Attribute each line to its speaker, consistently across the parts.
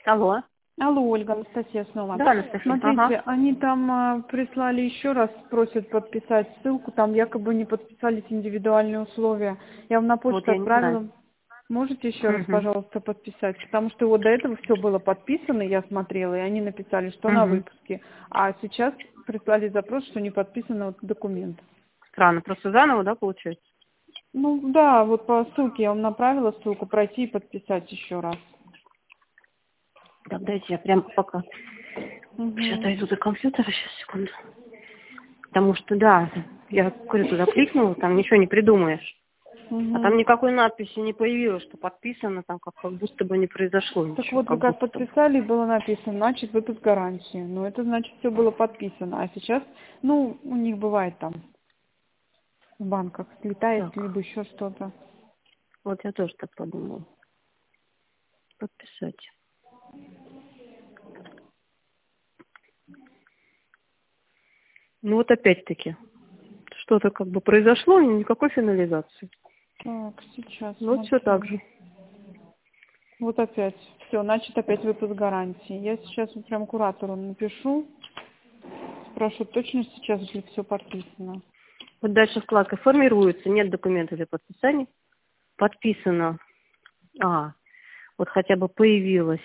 Speaker 1: Алло.
Speaker 2: Алло, Ольга, Анастасия снова.
Speaker 1: Да, Анастасия.
Speaker 2: Смотрите, они там прислали еще раз, просят подписать ссылку, там якобы не подписались индивидуальные условия. Я вам на
Speaker 1: Вот
Speaker 2: почту
Speaker 1: я не знаю.
Speaker 2: отправила. Можете еще раз,
Speaker 1: Угу.
Speaker 2: пожалуйста, подписать? Потому что вот до этого все было подписано, я смотрела, и они написали, что на
Speaker 1: Угу.
Speaker 2: выпуске. А сейчас прислали запрос, что не подписан вот документ.
Speaker 1: Странно. Просто заново, да, получается?
Speaker 2: Ну да, вот по ссылке я вам направила ссылку, пройти и подписать еще раз.
Speaker 1: Так, дайте я прям пока сейчас
Speaker 2: Угу.
Speaker 1: дойду до компьютера. Сейчас, секунду. Потому что, да, я, говорю, туда кликнула, там ничего не придумаешь. А там
Speaker 2: Угу.
Speaker 1: никакой надписи не появилось, что подписано, там как будто бы не произошло
Speaker 2: Так
Speaker 1: ничего.
Speaker 2: вот, вы
Speaker 1: Как
Speaker 2: как
Speaker 1: будто бы.
Speaker 2: подписали, было написано, значит, выпуск гарантии. Но это значит, все было подписано. А сейчас, ну, у них бывает там в банках, слетает,
Speaker 1: Так,
Speaker 2: либо еще что-то.
Speaker 1: вот я тоже так подумала. Подписать. Ну вот опять-таки, что-то как бы произошло, и никакой финализации.
Speaker 2: Так, сейчас
Speaker 1: Вот все так
Speaker 2: смотрю.
Speaker 1: же.
Speaker 2: Вот опять. Все, значит, опять выпуск гарантии. Я сейчас вот прям куратору напишу, спрошу, точно сейчас ли все подписано.
Speaker 1: Вот дальше вкладка формируется, нет документа для подписания. Подписано. Вот хотя бы появилось.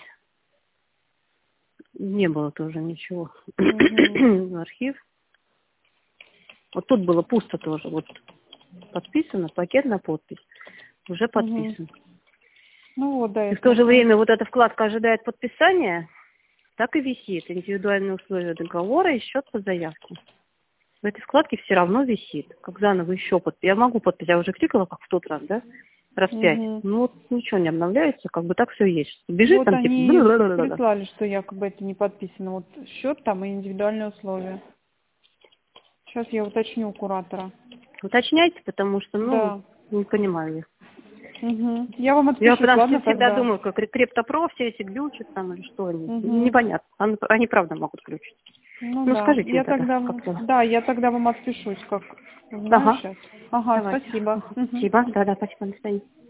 Speaker 1: Не было тоже ничего.
Speaker 2: Угу.
Speaker 1: Архив. Вот тут было пусто тоже. Вот подписано, пакет на подпись. Уже
Speaker 2: Угу.
Speaker 1: подписан.
Speaker 2: Ну вот, да,
Speaker 1: И
Speaker 2: я
Speaker 1: в то же
Speaker 2: смотрю.
Speaker 1: время вот эта вкладка ожидает подписания, так и висит. Индивидуальные условия договора и счет по заявке. В этой вкладке все равно висит. Как заново еще подпись. Я могу подпись, я уже кликала, как в тот раз, да? Раз 5.
Speaker 2: Угу.
Speaker 1: Ну вот ничего не обновляется, как бы так все есть. Бежит
Speaker 2: Вот
Speaker 1: там типа...
Speaker 2: они
Speaker 1: бла-бла-бла-бла-бла.
Speaker 2: прислали, что якобы это не подписано. Вот счет там и индивидуальные условия. Сейчас я уточню у куратора.
Speaker 1: Уточняйте, потому что, ну,
Speaker 2: Да.
Speaker 1: не понимаю я.
Speaker 2: Угу. Я вам
Speaker 1: Я
Speaker 2: отпишусь,
Speaker 1: потому что
Speaker 2: ладно,
Speaker 1: всегда
Speaker 2: тогда?
Speaker 1: думаю, как криптопро все эти глючат там или что они.
Speaker 2: Угу.
Speaker 1: Непонятно. Они правда могут глючить.
Speaker 2: Ну
Speaker 1: Ну,
Speaker 2: да.
Speaker 1: скажите им
Speaker 2: Я
Speaker 1: тогда,
Speaker 2: тогда,
Speaker 1: как то.
Speaker 2: да, я тогда вам отпишусь, как знаю
Speaker 1: Ага,
Speaker 2: сейчас. Ага,
Speaker 1: давайте.
Speaker 2: спасибо.
Speaker 1: Ага,
Speaker 2: Угу.
Speaker 1: спасибо. Да-да, спасибо, до свидания.